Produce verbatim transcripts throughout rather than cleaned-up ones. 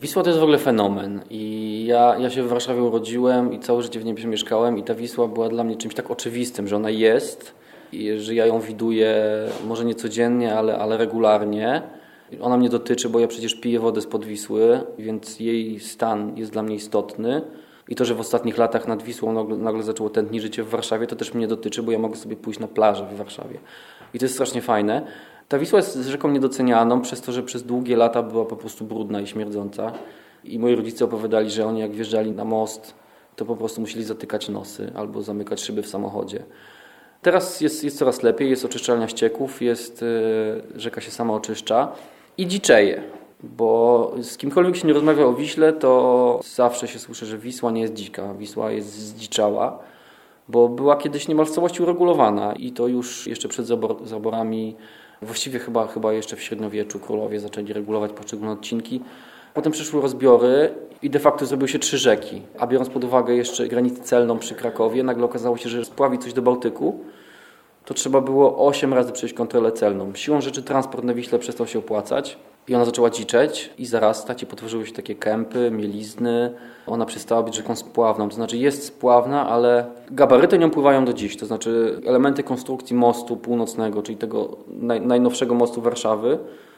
Wisła to jest w ogóle fenomen i ja, ja się w Warszawie urodziłem i całe życie w niej mieszkałem i ta Wisła była dla mnie czymś tak oczywistym, że ona jest i że ja ją widuję może nie codziennie, ale, ale regularnie. Ona mnie dotyczy, bo ja przecież piję wodę spod Wisły, więc jej stan jest dla mnie istotny. I to, że w ostatnich latach nad Wisłą nagle, nagle zaczęło tętnić życie w Warszawie, to też mnie dotyczy, bo ja mogę sobie pójść na plażę w Warszawie. I to jest strasznie fajne. Ta Wisła jest rzeką niedocenianą przez to, że przez długie lata była po prostu brudna i śmierdząca. I moi rodzice opowiadali, że oni jak wjeżdżali na most, to po prostu musieli zatykać nosy albo zamykać szyby w samochodzie. Teraz jest, jest coraz lepiej, jest oczyszczalnia ścieków, jest, yy, rzeka się sama oczyszcza i dziczeje. Bo z kimkolwiek się nie rozmawia o Wiśle, to zawsze się słyszy, że Wisła nie jest dzika, Wisła jest zdziczała, bo była kiedyś niemal w całości uregulowana i to już jeszcze przed zabor, zaborami, właściwie chyba, chyba jeszcze w średniowieczu królowie zaczęli regulować poszczególne odcinki. Potem przyszły rozbiory i de facto zrobiły się trzy rzeki, a biorąc pod uwagę jeszcze granicę celną przy Krakowie, nagle okazało się, że spławić coś do Bałtyku, to trzeba było osiem razy przejść kontrolę celną. Siłą rzeczy transport na Wiśle przestał się opłacać i ona zaczęła dziczeć i zarastać i potworzyły się takie kępy, mielizny. Ona przestała być rzeką spławną, to znaczy jest spławna, ale gabaryty nią pływają do dziś. To znaczy elementy konstrukcji mostu północnego, czyli tego naj, najnowszego mostu Warszawy,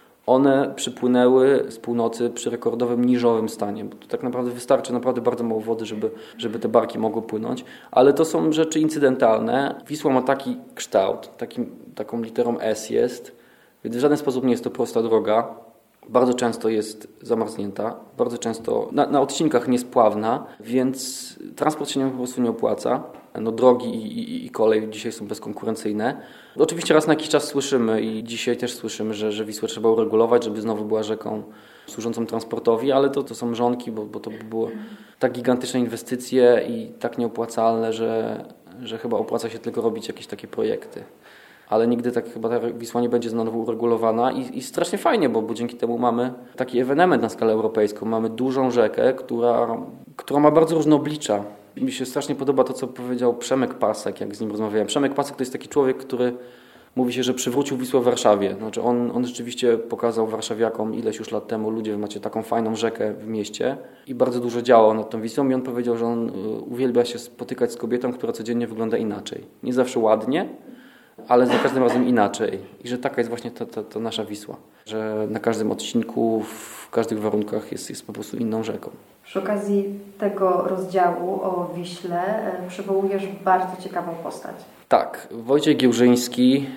one przypłynęły z północy przy rekordowym niżowym stanie. Bo to tak naprawdę wystarczy naprawdę bardzo mało wody, żeby, żeby te barki mogły płynąć. Ale to są rzeczy incydentalne. Wisła ma taki kształt, taki, taką literą S jest, więc w żaden sposób nie jest to prosta droga. Bardzo często jest zamarznięta, bardzo często na, na odcinkach niespławna, więc transport się nią po prostu nie opłaca. No, drogi i, i, i kolej dzisiaj są bezkonkurencyjne. Oczywiście raz na jakiś czas słyszymy i dzisiaj też słyszymy, że, że Wisłę trzeba uregulować, żeby znowu była rzeką służącą transportowi, ale to, to są mrzonki, bo, bo to by były tak gigantyczne inwestycje i tak nieopłacalne, że, że chyba opłaca się tylko robić jakieś takie projekty. Ale nigdy tak chyba ta Wisła nie będzie znowu uregulowana i, i strasznie fajnie, bo, bo dzięki temu mamy taki ewenement na skalę europejską. Mamy dużą rzekę, która, która ma bardzo różne oblicza. Mi się strasznie podoba to, co powiedział Przemek Pasek, jak z nim rozmawiałem. Przemek Pasek to jest taki człowiek, który mówi się, że przywrócił Wisłę w Warszawie. Znaczy on, on rzeczywiście pokazał warszawiakom ileś już lat temu, ludzie, wy macie taką fajną rzekę w mieście i bardzo dużo działał nad tą Wisłą i on powiedział, że on uwielbia się spotykać z kobietą, która codziennie wygląda inaczej. Nie zawsze ładnie, ale za każdym razem inaczej. I że taka jest właśnie ta, ta, ta nasza Wisła. Że na każdym odcinku, w każdych warunkach jest, jest po prostu inną rzeką. Przy okazji tego rozdziału o Wiśle przywołujesz bardzo ciekawą postać. Tak, Wojciech Giełżyński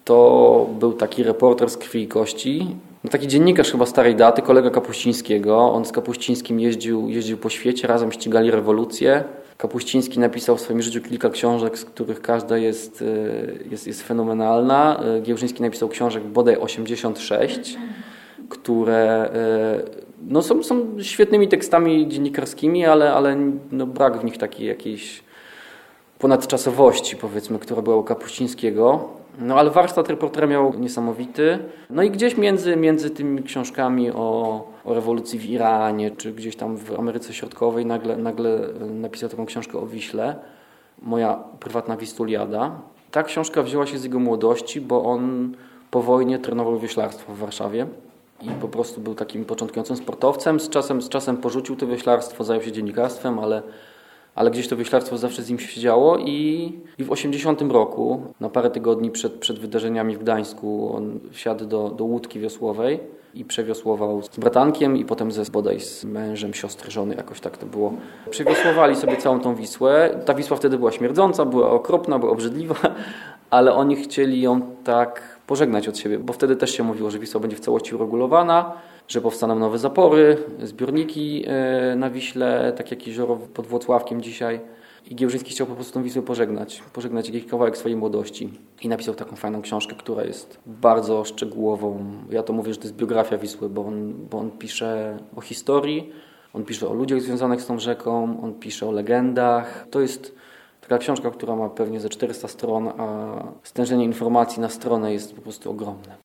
to był taki reporter z krwi i kości. No taki dziennikarz chyba starej daty, kolega Kapuścińskiego. On z Kapuścińskim jeździł, jeździł po świecie, razem ścigali rewolucję. Kapuściński napisał w swoim życiu kilka książek, z których każda jest, jest, jest fenomenalna. Giełżyński napisał książek bodaj osiemdziesiąt sześć, które no, są, są świetnymi tekstami dziennikarskimi, ale, ale no, brak w nich takiej jakiejś ponadczasowości, powiedzmy, która była u Kapuścińskiego. No ale warsztat reportera miał niesamowity. No i gdzieś między, między tymi książkami o, o rewolucji w Iranie, czy gdzieś tam w Ameryce Środkowej nagle, nagle napisał taką książkę o Wiśle. Moja prywatna Wistuliada. Ta książka wzięła się z jego młodości, bo on po wojnie trenował wioślarstwo w Warszawie i po prostu był takim początkującym sportowcem. Z czasem, z czasem porzucił to wioślarstwo, zajął się dziennikarstwem, ale ale gdzieś to wioślarstwo zawsze z nim się działo i, i w osiemdziesiątym roku, na parę tygodni przed, przed wydarzeniami w Gdańsku, on wsiadł do, do łódki wiosłowej i przewiosłował z bratankiem i potem ze, bodaj z mężem, siostry, żony, jakoś tak to było. Przewiosłowali sobie całą tą Wisłę. Ta Wisła wtedy była śmierdząca, była okropna, była obrzydliwa, ale oni chcieli ją tak pożegnać od siebie, bo wtedy też się mówiło, że Wisła będzie w całości uregulowana, że powstaną nowe zapory, zbiorniki na Wiśle, tak jak jezioro pod Włocławkiem dzisiaj. I Giełżyński chciał po prostu tą Wisłę pożegnać, pożegnać jakiś kawałek swojej młodości. I napisał taką fajną książkę, która jest bardzo szczegółową. Ja to mówię, że to jest biografia Wisły, bo on, bo on pisze o historii, on pisze o ludziach związanych z tą rzeką, on pisze o legendach. To jest taka książka, która ma pewnie ze czterysta stron, a stężenie informacji na stronę jest po prostu ogromne.